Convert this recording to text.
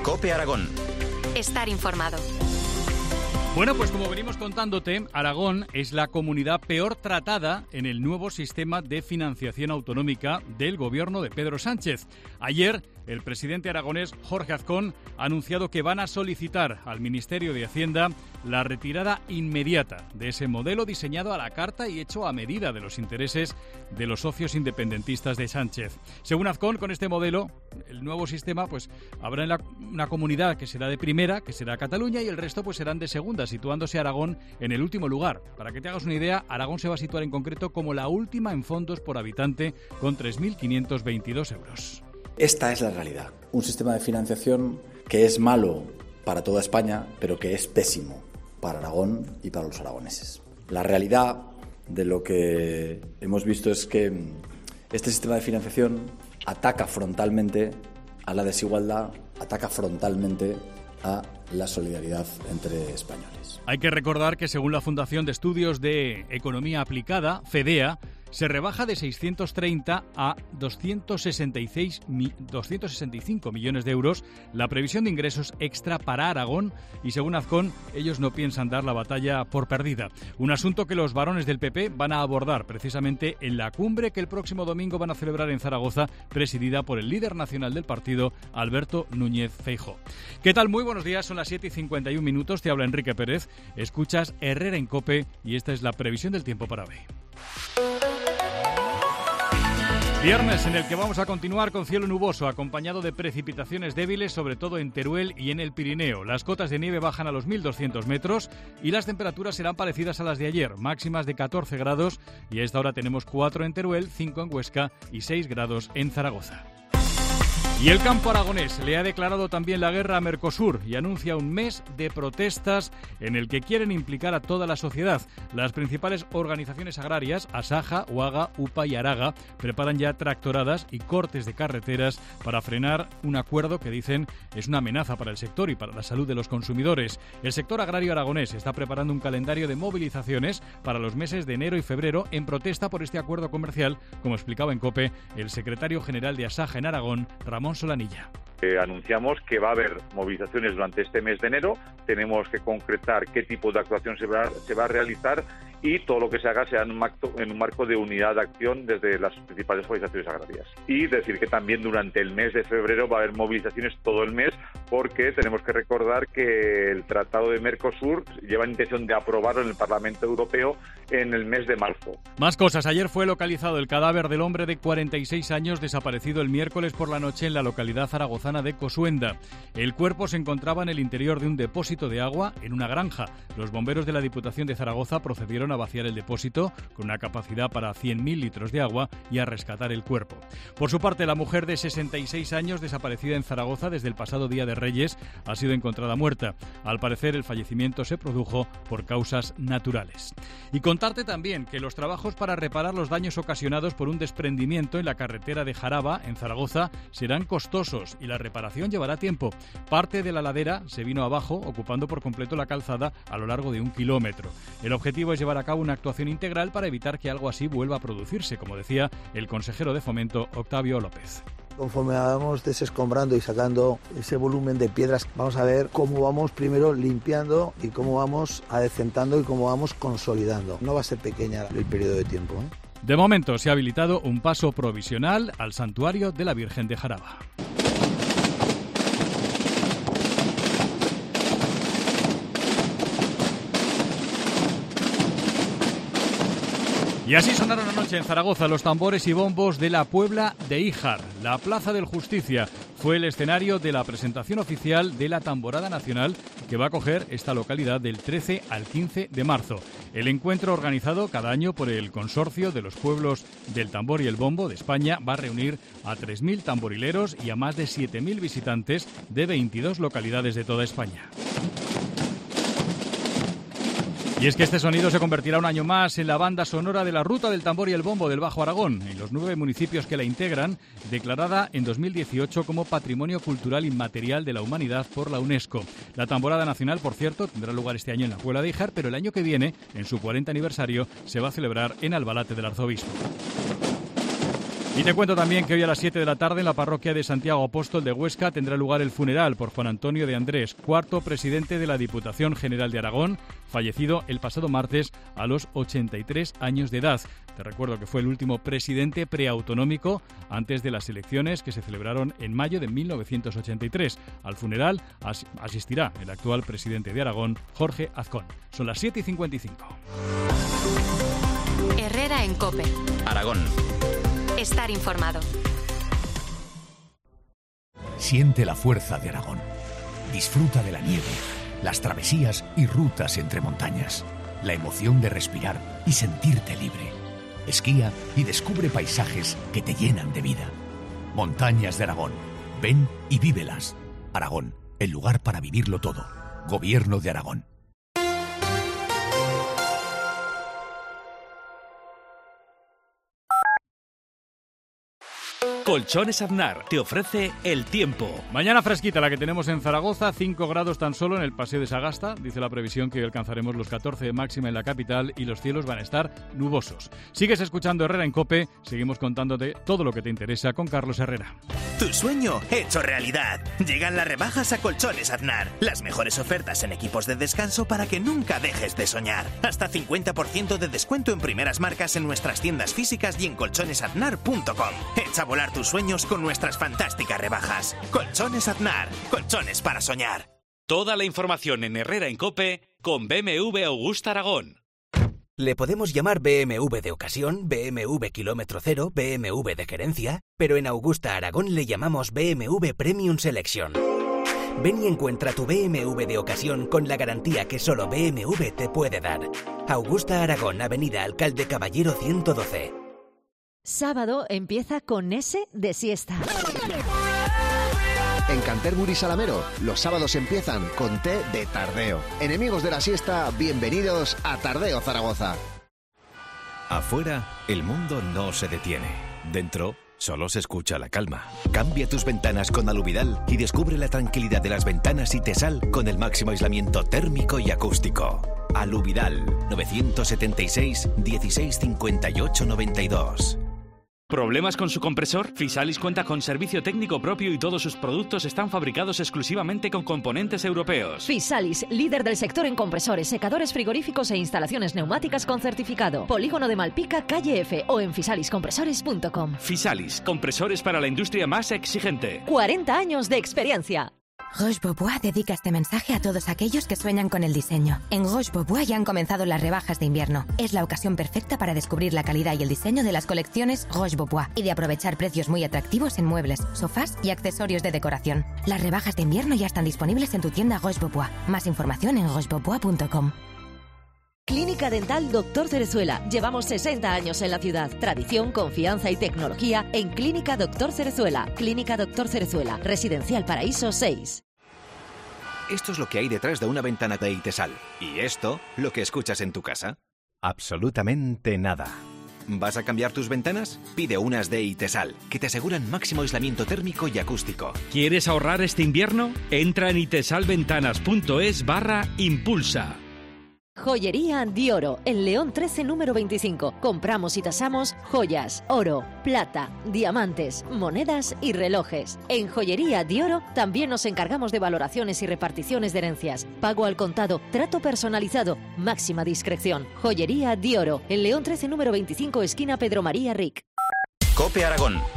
COPE Aragón. Estar informado. Bueno, pues como venimos contándote, Aragón es la comunidad peor tratada en el nuevo sistema de financiación autonómica del gobierno de Pedro Sánchez. Ayer, el presidente aragonés, Jorge Azcón, ha anunciado que van a solicitar al Ministerio de Hacienda la retirada inmediata de ese modelo diseñado a la carta y hecho a medida de los intereses de los socios independentistas de Sánchez. Según Azcón, con este modelo, el nuevo sistema, pues habrá una comunidad que será de primera, que será Cataluña, y el resto pues serán de segunda, situándose Aragón en el último lugar. Para que te hagas una idea, Aragón se va a situar en concreto como la última en fondos por habitante, con 3.522 euros. Esta es la realidad. Un sistema de financiación que es malo para toda España, pero que es pésimo para Aragón y para los aragoneses. La realidad de lo que hemos visto es que este sistema de financiación ataca frontalmente a la desigualdad, ataca frontalmente a la solidaridad entre españoles. Hay que recordar que según la Fundación de Estudios de Economía Aplicada, FEDEA, se rebaja de 630 a 265 millones de euros la previsión de ingresos extra para Aragón y, según Azcón, ellos no piensan dar la batalla por perdida. Un asunto que los varones del PP van a abordar precisamente en la cumbre que el próximo domingo van a celebrar en Zaragoza, presidida por el líder nacional del partido, Alberto Núñez Feijóo. ¿Qué tal? Muy buenos días, son las 7:51, te habla Enrique Pérez, escuchas Herrera en COPE y esta es la previsión del tiempo para hoy. Viernes en el que vamos a continuar con cielo nuboso, acompañado de precipitaciones débiles, sobre todo en Teruel y en el Pirineo. Las cotas de nieve bajan a los 1.200 metros y las temperaturas serán parecidas a las de ayer, máximas de 14 grados, y a esta hora tenemos 4 en Teruel, 5 en Huesca y 6 grados en Zaragoza. Y el campo aragonés le ha declarado también la guerra a Mercosur y anuncia un mes de protestas en el que quieren implicar a toda la sociedad. Las principales organizaciones agrarias, Asaja, UAGA, UPA y Araga, preparan ya tractoradas y cortes de carreteras para frenar un acuerdo que dicen es una amenaza para el sector y para la salud de los consumidores. El sector agrario aragonés está preparando un calendario de movilizaciones para los meses de enero y febrero en protesta por este acuerdo comercial, como explicaba en COPE el secretario general de Asaja en Aragón, Ramón Solanilla. Anunciamos que va a haber movilizaciones durante este mes de enero, tenemos que concretar qué tipo de actuación se va a realizar y todo lo que se haga sea en un marco de unidad de acción desde las principales organizaciones agrarias. Y decir que también durante el mes de febrero va a haber movilizaciones todo el mes, porque tenemos que recordar que el Tratado de Mercosur lleva la intención de aprobarlo en el Parlamento Europeo en el mes de marzo. Más cosas. Ayer fue localizado el cadáver del hombre de 46 años desaparecido el miércoles por la noche en la localidad zaragozana de Cosuenda. El cuerpo se encontraba en el interior de un depósito de agua en una granja. Los bomberos de la Diputación de Zaragoza procedieron a vaciar el depósito con una capacidad para 100.000 litros de agua y a rescatar el cuerpo. Por su parte, la mujer de 66 años desaparecida en Zaragoza desde el pasado Día de Reyes ha sido encontrada muerta. Al parecer, el fallecimiento se produjo por causas naturales. Y contarte también que los trabajos para reparar los daños ocasionados por un desprendimiento en la carretera de Jaraba, en Zaragoza, serán costosos y la reparación llevará tiempo. Parte de la ladera se vino abajo, ocupando por completo la calzada a lo largo de 1 kilómetro. El objetivo es llevar a cabo una actuación integral para evitar que algo así vuelva a producirse, como decía el consejero de Fomento, Octavio López. Conforme vamos desescombrando y sacando ese volumen de piedras, vamos a ver cómo vamos primero limpiando y cómo vamos adecentando y cómo vamos consolidando. No va a ser pequeña el periodo de tiempo, ¿eh? De momento se ha habilitado un paso provisional al santuario de la Virgen de Jaraba. Y así sonaron anoche en Zaragoza los tambores y bombos de la Puebla de Híjar. La Plaza del Justicia fue el escenario de la presentación oficial de la Tamborada Nacional que va a acoger esta localidad del 13 al 15 de marzo. El encuentro, organizado cada año por el Consorcio de los Pueblos del Tambor y el Bombo de España, va a reunir a 3.000 tamborileros y a más de 7.000 visitantes de 22 localidades de toda España. Y es que este sonido se convertirá un año más en la banda sonora de la Ruta del Tambor y el Bombo del Bajo Aragón, en los 9 municipios que la integran, declarada en 2018 como Patrimonio Cultural Inmaterial de la Humanidad por la UNESCO. La Tamborada Nacional, por cierto, tendrá lugar este año en la Puebla de Híjar, pero el año que viene, en su 40 aniversario, se va a celebrar en Albalate del Arzobispo. Y te cuento también que hoy a las 7 de la tarde en la parroquia de Santiago Apóstol de Huesca tendrá lugar el funeral por Juan Antonio de Andrés, cuarto presidente de la Diputación General de Aragón, fallecido el pasado martes a los 83 años de edad. Te recuerdo que fue el último presidente preautonómico antes de las elecciones que se celebraron en mayo de 1983. Al funeral asistirá el actual presidente de Aragón, Jorge Azcón. Son las 7:55. Herrera en COPE. Aragón. Estar informado. Siente la fuerza de Aragón. Disfruta de la nieve, las travesías y rutas entre montañas. La emoción de respirar y sentirte libre. Esquía y descubre paisajes que te llenan de vida. Montañas de Aragón. Ven y vívelas. Aragón, el lugar para vivirlo todo. Gobierno de Aragón. Colchones Aznar te ofrece el tiempo. Mañana fresquita la que tenemos en Zaragoza, 5 grados tan solo en el Paseo de Sagasta. Dice la previsión que hoy alcanzaremos los 14 de máxima en la capital y los cielos van a estar nubosos. Sigues escuchando Herrera en COPE, seguimos contándote todo lo que te interesa con Carlos Herrera. Tu sueño hecho realidad. Llegan las rebajas a Colchones Aznar. Las mejores ofertas en equipos de descanso para que nunca dejes de soñar. Hasta 50% de descuento en primeras marcas en nuestras tiendas físicas y en colchonesaznar.com. Echa a volar tus sueños con nuestras fantásticas rebajas. Colchones Aznar. Colchones para soñar. Toda la información en Herrera en COPE con BMW Augusta Aragón. Le podemos llamar BMW de ocasión, BMW kilómetro cero, BMW de gerencia, pero en Augusta Aragón le llamamos BMW Premium Selection. Ven y encuentra tu BMW de ocasión con la garantía que solo BMW te puede dar. Augusta Aragón, Avenida Alcalde Caballero 112. Sábado empieza con S de siesta. En Canterbury Salamero, los sábados empiezan con té de tardeo. Enemigos de la siesta, bienvenidos a Tardeo Zaragoza. Afuera, el mundo no se detiene. Dentro, solo se escucha la calma. Cambia tus ventanas con Aluvidal y descubre la tranquilidad de las ventanas Itesal con el máximo aislamiento térmico y acústico. Aluvidal, 976 16 58 92. ¿Problemas con su compresor? Fisalis cuenta con servicio técnico propio y todos sus productos están fabricados exclusivamente con componentes europeos. Fisalis, líder del sector en compresores, secadores frigoríficos e instalaciones neumáticas con certificado. Polígono de Malpica, calle F o en fisaliscompresores.com. Fisalis, compresores para la industria más exigente. 40 años de experiencia. Roche Bobois dedica este mensaje a todos aquellos que sueñan con el diseño. En Roche Bobois ya han comenzado las rebajas de invierno. Es la ocasión perfecta para descubrir la calidad y el diseño de las colecciones Roche Bobois y de aprovechar precios muy atractivos en muebles, sofás y accesorios de decoración. Las rebajas de invierno ya están disponibles en tu tienda Roche Bobois. Más información en rochebobois.com. Clínica Dental Dr. Cerezuela. Llevamos 60 años en la ciudad. Tradición, confianza y tecnología en Clínica Dr. Cerezuela. Clínica Dr. Cerezuela. Residencial Paraíso 6. Esto es lo que hay detrás de una ventana de Itesal. ¿Y esto, lo que escuchas en tu casa? Absolutamente nada. ¿Vas a cambiar tus ventanas? Pide unas de Itesal, que te aseguran máximo aislamiento térmico y acústico. ¿Quieres ahorrar este invierno? Entra en itesalventanas.es/impulsa. Joyería Dioro, en León 13, número 25. Compramos y tasamos joyas, oro, plata, diamantes, monedas y relojes. En Joyería Dioro también nos encargamos de valoraciones y reparticiones de herencias. Pago al contado, trato personalizado, máxima discreción. Joyería Dioro, en León 13, número 25, esquina Pedro María Ric. COPE Aragón.